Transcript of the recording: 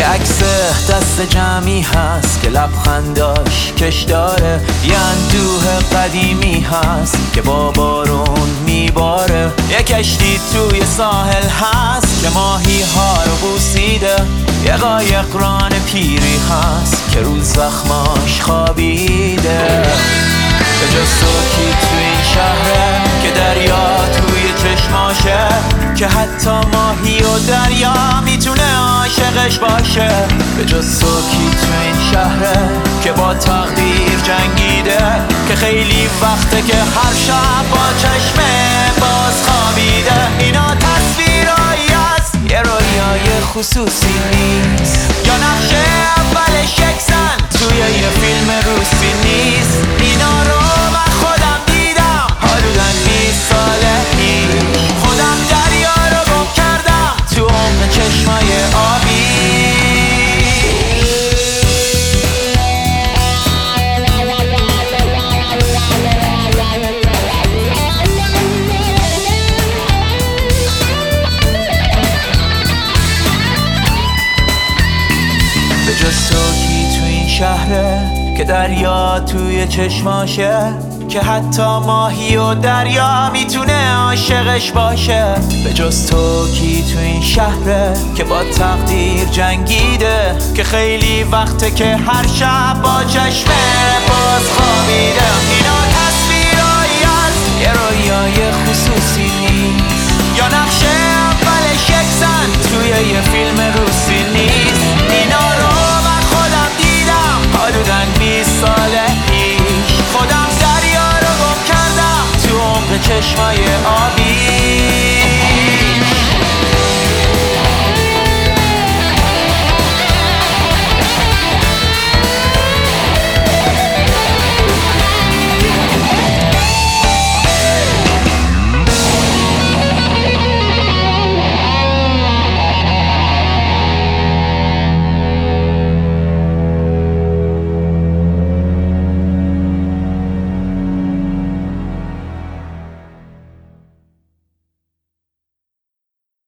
یه عکس دست جمعی هست که لبخنداش کش داره، یه اندوه قدیمی هست که با بارون میباره، یه کشتی توی ساحل هست که ماهی ها رو بوسیده، یه قایق ران پیری هست که رو زخماش خوابیده. به جز تو کی تو این شهره که دریا توی چشماشه، که حتی ماهی و دریا میتونه عاشقش باشه. به جز تو کی تو این شهره که با تقدیر جنگیده، که خیلی وقته که هر شب با چشم باز خوابیده. اینا تصویرایی هست، یه رویای خصوصی نیست، یا نقشه اولش یک زن توی یه فیلم روسی نیست. اینا رو من خودم دیدم حدوداً 20 ساله پیش، خودم دریا رو گم کردم تو عمق چشمای آبی. به جز تو کی تو این شهره که دریا توی چشماشه، که حتی ماهی و دریا میتونه عاشقش باشه. به جز تو کی تو این شهره که با تقدیر جنگیده، که خیلی وقته که هر شب با چشم باز خوابیده. اینا تصویرایی هست، یه رویای خصوصی نیست، یا نقشه اولش یک زن توی یه فیلم روسی نیست. اینا رو من خودم دیدم حدوداً 20 ساله پیش، خودم دریا رو گم کردم تو عمق چشمای